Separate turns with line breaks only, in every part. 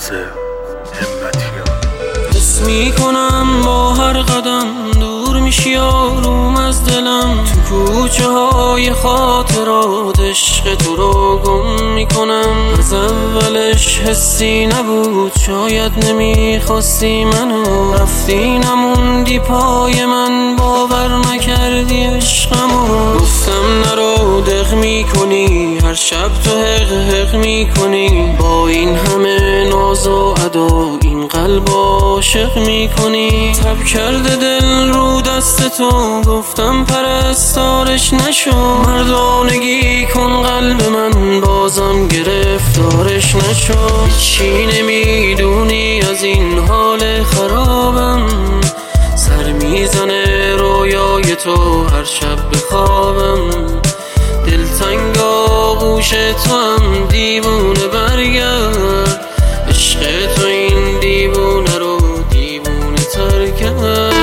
حس میکنم با هر قدم دور میشی آروم از دلم، تو کوچه های خاطرات عشق تو رو گم میکنم. از اولش حسی نبود، شاید نمیخواستی منو، رفتی نموندی پای من، باور نکردی عشقمو. گفتم نرو دق میکنی، هر شب تو حق میکنی، با این همه ناز و ادا این قلب عاشق میکنی. تب کرده دل رو دست تو، گفتم پرستارش نشو، مردانگی کن قلب من، بازم گرفتارش نشو. هیچی نمیدونی از این حال خرابم، سر میزنه رویای تو هر شب بخوابم. دلتنگ آغوش تو هم دیوونه، برگرد عشق تو این دیوونه رو دیوونه تر کرد.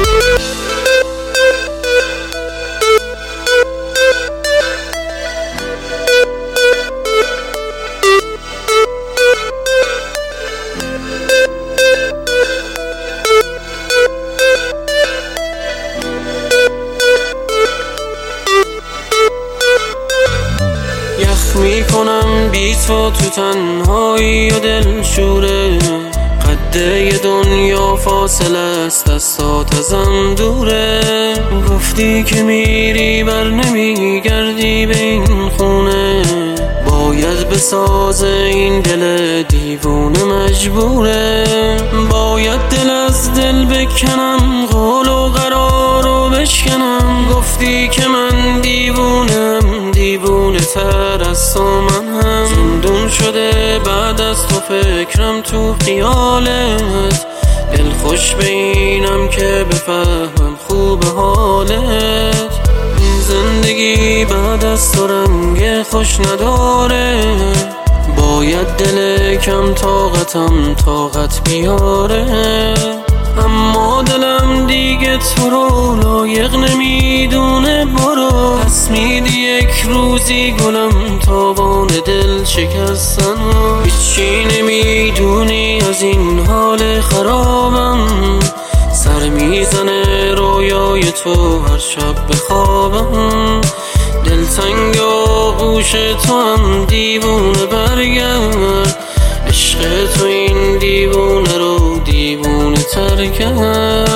یخ میکنم بی تو تنهایی و دل شوره، قده دنیا فاصله است، دستات ازم دوره. گفتی که میری بر نمیگردی به این خونه، باید بسازه این دل دیوونه مجبوره. باید دل از دل بکنم، قول و قرار رو بشکنم. گفتی که من دیوونم، دیوونه تر از تو من هم. زندون شده بعد از تو فکرم تو خیالت، دل خوش به اینم که بفهمم خوب حالت. این زندگی بعد از تو رنگ خوش نداره، باید دل کم طاقتم طاقت بیاره. اما دلم دیگه تو رو لایق نمیدونه، برو پس میدی یک روزی گلم تاوان دل شکستن. هیچی نمیدونی از این حال خرابم، سر میزنه رویای تو هر شب بخوابم. دلتنگ آغوش تو هم دیوونه، برگرد عشق تو این دیوونه رو دیوونه تر کرد.